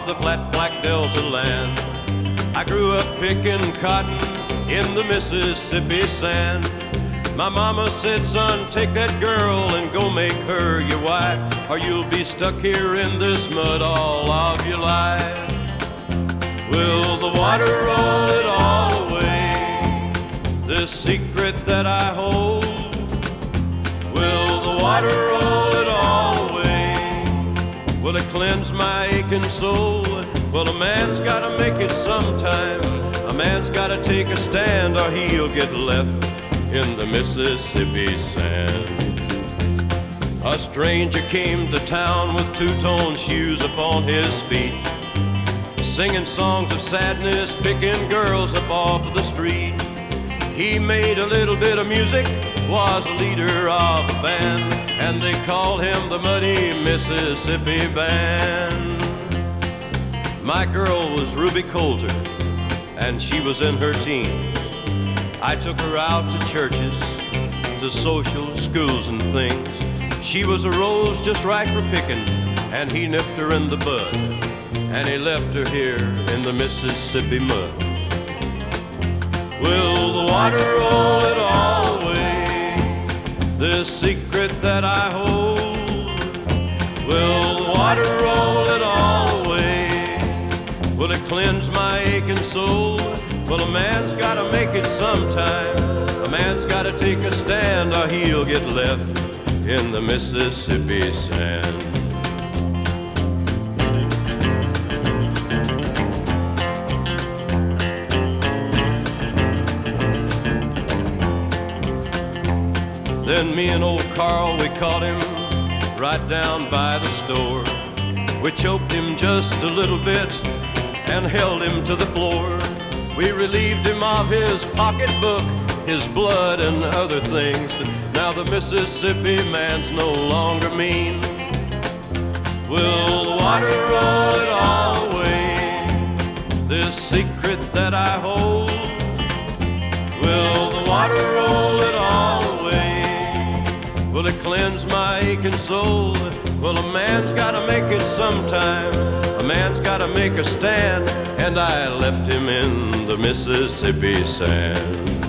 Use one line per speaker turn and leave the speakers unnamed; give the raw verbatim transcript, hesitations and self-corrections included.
of the flat black Delta land. I grew up picking cotton in the Mississippi sand. My mama said, son, take that girl and go make her your wife, or you'll be stuck here in this mud all of your life. Will the water roll it all away, this secret that I hold? Will the water roll it all away? Will it cleanse my aching soul? Well, a man's gotta make it sometime. A man's gotta take a stand, or he'll get left in the Mississippi sand. A stranger came to town with two-tone shoes upon his feet, singing songs of sadness, picking girls up off the street. He made a little bit of music, was a leader of a band, and they called him the Muddy Mississippi Band. My girl was Ruby Coulter, and she was in her teens. I took her out to churches, to social schools and things. She was a rose just right for picking, and he nipped her in the bud, and he left her here in the Mississippi mud. Will the water roll it all away, this secret that I hold? Will the water roll it all away? Will it cleanse my aching soul? Well, a man's gotta make it sometime. A man's gotta take a stand, or he'll get left in the Mississippi sand. Then me and old Carl, we caught him right down by the store. We choked him just a little bit and held him to the floor. We relieved him of his pocketbook, his blood and other things. Now the Mississippi man's no longer mean. Will the water roll it all away, this secret that I hold? Will the water roll it all away? Will it cleanse my aching soul? Well, a man's gotta make it sometime. A man's gotta make a stand, and I left him in the Mississippi sand.